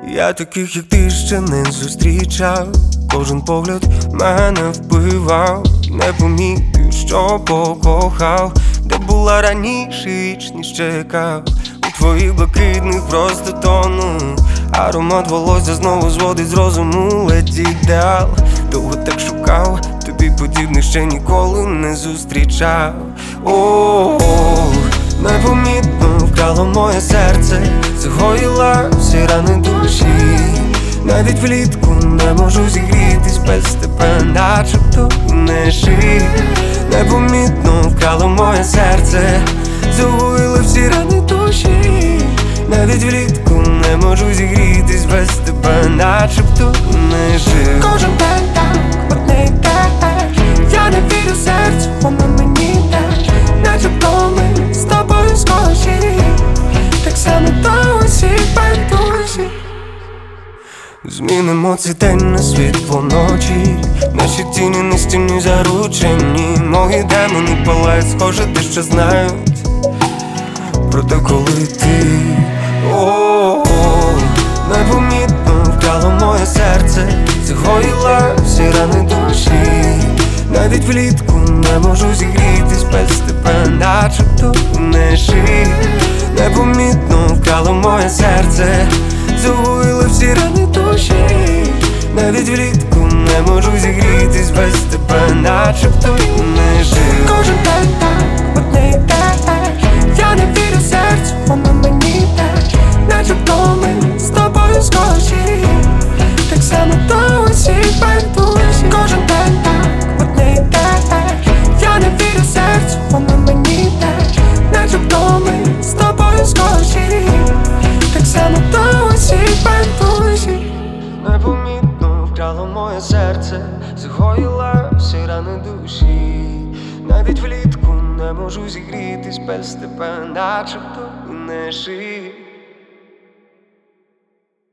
Я таких, як ти, ще не зустрічав. Кожен погляд мене вбивав. Не помітив, що покохав. Де була раніше, вічність чекав. У твоїх блакитних просто тону. Аромат волосся знову зводить з розуму. Ледь ідеал, довго так шукав. Тобі подібних ще ніколи не зустрічав. Непомітно вкрало моє серце, загоїла всі рани душі. Навіть влітку не можу зігрітись без тебе, начебто не жив. Непомітно вкрало моє серце, загоїла всі рани душі. Навіть влітку не можу зігрітись без тебе, начебто не жив. Кожен день так, одне й теж. Я не вірю серцю, воно мені теж. Начебто ми з тобою схожі, так само до усіх байдужі. Змін емоцій день на світло ночі. Наші тіні на стіні заручені. Мої демони палають, схоже, дещо знають. Проте коли ти непомітно вкрало моє серце, загоїла всі рани душі. Навіть влітку не можу зігрітись без тебе, начебто не жив. Непомітно вкрало моє серце, загоїла всі рани душі. Навіть влітку не можу зігрітись без тебе, начебто не жив. Кожен день так, одне й теж. Я не вірю серцю, воно мені теж. Начебто ми з тобою схожі, так само до усіх байдужі. Кожен день так, одне й теж. Я не вірю серцю, воно мені теж. Начебто ми з тобою схожі, так само до усіх байдужі. Непомітно вкрало моє серце, загоїла всі рани душі. Навіть влітку не можу зігрітись без тебе, начебто не жив.